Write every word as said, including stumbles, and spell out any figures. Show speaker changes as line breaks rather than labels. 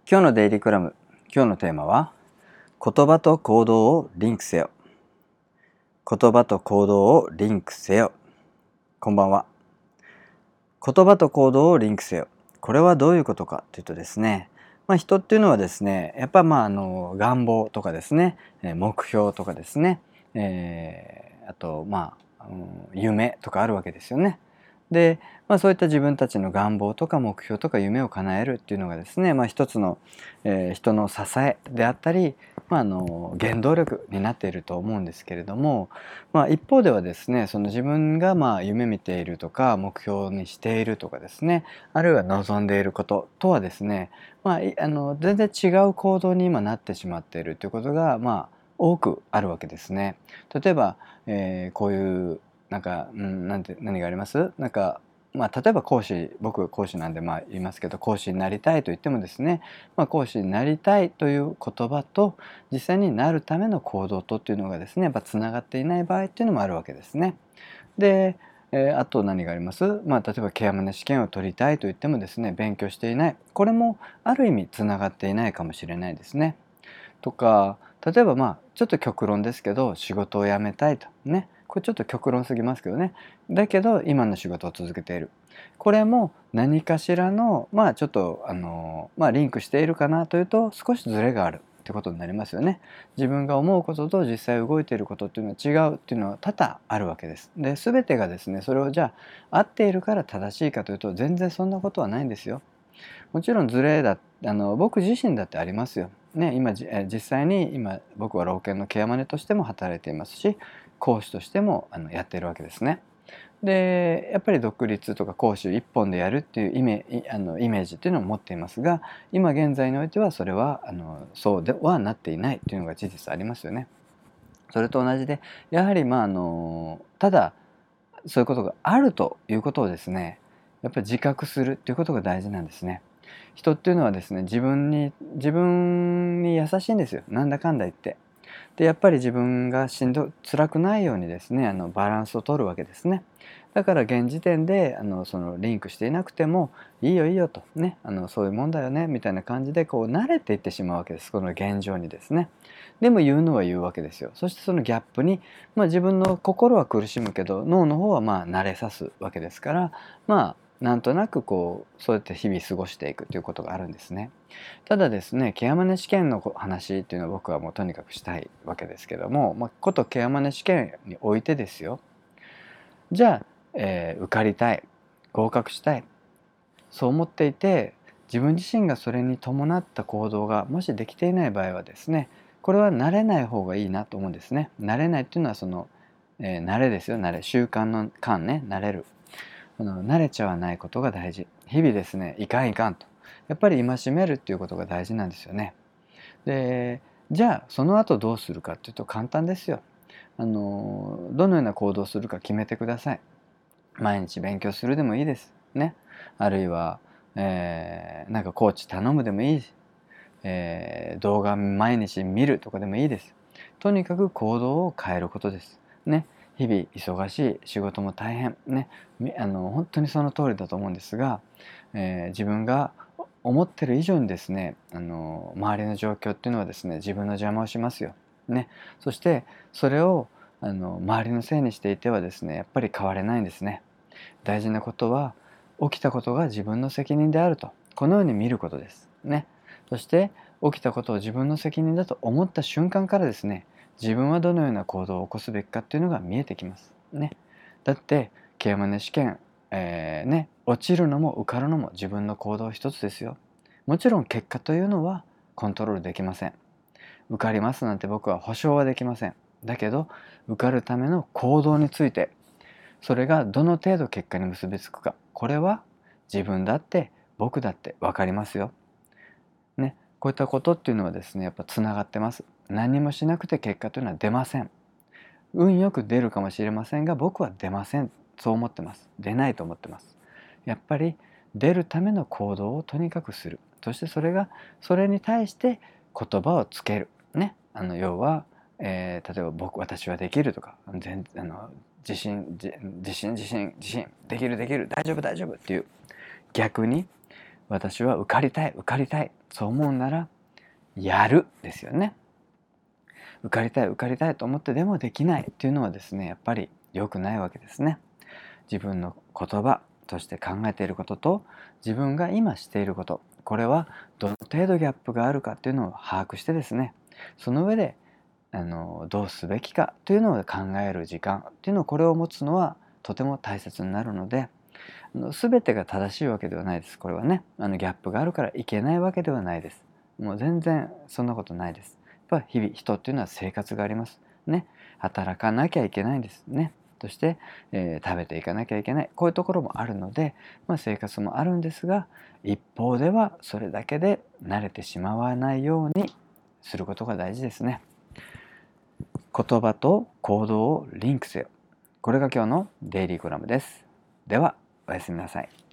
今日のデイリーコラム、今日のテーマは言葉と行動をリンクせよ。言葉と行動をリンクせよ。こんばんは。言葉と行動をリンクせよ。これはどういうことかというとですね、まあ、人っていうのはですね、やっぱまああの願望とかですね、目標とかですね、えー、あとまあ、うん、夢とかあるわけですよね。で、まあ、そういった自分たちの願望とか目標とか夢を叶えるっていうのがですね、まあ、一つの、えー人の支えであったり、まあ、あの原動力になっていると思うんですけれども、まあ、一方ではですね、その自分がまあ夢見ているとか目標にしているとかですね、あるいは望んでいることとはですね、まあ、いあの全然違う行動に今なってしまっているということがまあ多くあるわけですね。例えば、えーこういうなんか、うん、なんて何がありますなんか、まあ、例えば講師、僕が講師なんでまあ言いますけど、講師になりたいと言ってもですね、まあ、講師になりたいという言葉と実際になるための行動とっていうのがですね、やっぱつながっていない場合っていうのもあるわけですね。で、えーあと何があります、まあ、例えばケアマネ試験を取りたいと言ってもですね、勉強していない、これもある意味つながっていないかもしれないですね。とか、例えばまあちょっと極論ですけど、仕事を辞めたいとね、これちょっと極論すぎますけどね、だけど今の仕事を続けている、これも何かしらのまあちょっとあのまあリンクしているかなというと、少しズレがあるってことになりますよね。自分が思うことと実際動いていることっていうのは違うっていうのは多々あるわけです。で、全てがですね、それをじゃあ合っているから正しいかというと、全然そんなことはないんですよ。もちろんズレだあの僕自身だってありますよ。ね、今じえ実際に今僕は老犬のケアマネとしても働いていますし、講師としてもあのやっているわけですね。でやっぱり独立とか講師一本でやるっていうイメいあのイメージっていうのを持っていますが、今現在においてはそれはあのそうではなっていないというのが事実ありますよね。それと同じで、やはりまああのただそういうことがあるということをですね、やっぱり自覚するっていうことが大事なんですね。人っていうのはですね、自分に自分に優しいんですよ、なんだかんだ言って。でやっぱり自分がしんど辛くないようにですね、あのバランスを取るわけですね。だから現時点であのそのリンクしていなくてもいいよいいよとね、あのそういうもんだよねみたいな感じでこう慣れていってしまうわけです、この現状にですね。でも言うのは言うわけですよ。そしてそのギャップに、まあ、自分の心は苦しむけど脳の方はまあ慣れさすわけですから、まあなんとなくこうそうやって日々過ごしていくということがあるんですね。ただですね、ケアマネ試験の話っていうのは僕はもうとにかくしたいわけですけども、まあ、ことケアマネ試験においてですよ。じゃあ、えー受かりたい、合格したい、そう思っていて、自分自身がそれに伴った行動がもしできていない場合はですね、これは慣れない方がいいなと思うんですね。慣れないっていうのはその、えー慣れですよ、慣れ。習慣の間ね、慣れる。あの慣れちゃわないことが大事。日々ですね、いかんいかんと。やっぱり戒めるっていうことが大事なんですよね。で、じゃあその後どうするかっていうと簡単ですよ。あのどのような行動をするか決めてください。毎日勉強するでもいいですね。あるいは、えーなんかコーチ頼むでもいいし、えー動画毎日見るとかでもいいです。とにかく行動を変えることです。ね。日々忙しい、仕事も大変ね、あの本当にその通りだと思うんですが、えー自分が思ってる以上にですね、あの周りの状況っていうのはですね、自分の邪魔をしますよ。ね。そしてそれをあの周りのせいにしていてはですね、やっぱり変われないんですね。大事なことは、起きたことが自分の責任であると、このように見ることですね。そして起きたことを自分の責任だと思った瞬間からですね、自分はどのような行動を起こすべきかっていうのが見えてきますね。だってケアマネ試験、えーね、落ちるのも受かるのも自分の行動一つですよ。もちろん結果というのはコントロールできません。受かりますなんて僕は保証はできません。だけど受かるための行動について、それがどの程度結果に結びつくか、これは自分だって僕だって分かりますよ。ね、こういったことっていうのはですね、やっぱつながってます。何もしなくて結果というのは出ません。運よく出るかもしれませんが、僕は出ません。そう思ってます。出ないと思ってます。やっぱり出るための行動をとにかくする。そしてそれが、それに対して言葉をつける。ね。あの、要は、えー例えば僕、私はできるとか、全あの自信、自自信、自信、自信、できる、できる、大丈夫、大丈夫っていう逆に、 私は受かりたい受かりたいそう思うならやるですよね。受かりたい受かりたいと思ってでもできないっていうのはですねやっぱり良くないわけですね。自分の言葉として考えていることと自分が今していること、これはどの程度ギャップがあるかっていうのを把握してですね、その上であのどうすべきかというのを考える時間っていうのをこれを持つのはとても大切になるので、あの全てが正しいわけではないです。これはね、あのギャップがあるからいけないわけではないです。もう全然そんなことないです。やっぱ日々人っていうのは生活がありますね。働かなきゃいけないんですね。そして、えー食べていかなきゃいけない、こういうところもあるので、まあ、生活もあるんですが、一方ではそれだけで慣れてしまわないようにすることが大事ですね。言葉と行動をリンクせよ。これが今日のデイリーコラムです。では、おやすみなさい。